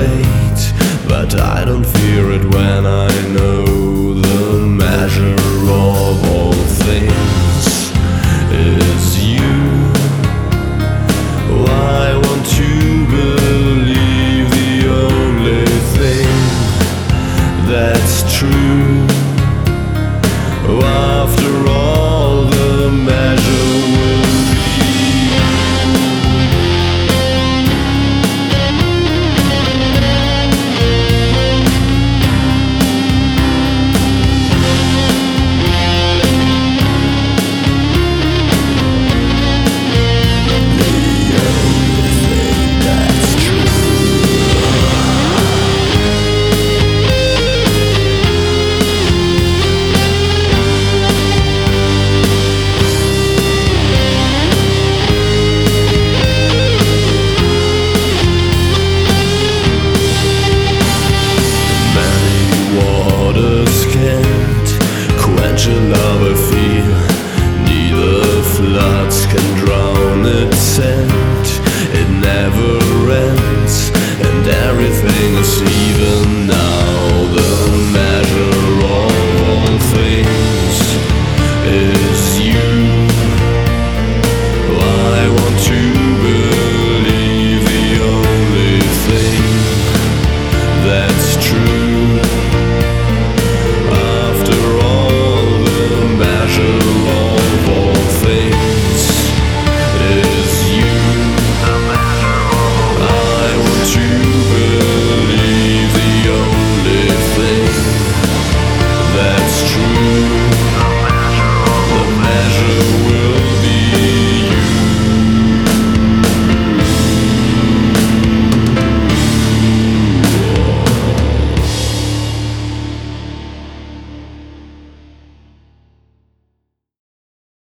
late, but I don't fear it when I know the measure of all things is you. I want to believe the only thing that's true. After all, the measure will quench a love I feel. Neither floods can drown its scent. It never ends, and everything is even now.